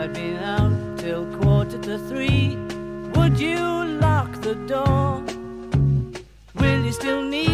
I've been out till 2:45. Would you lock the door? Will you still need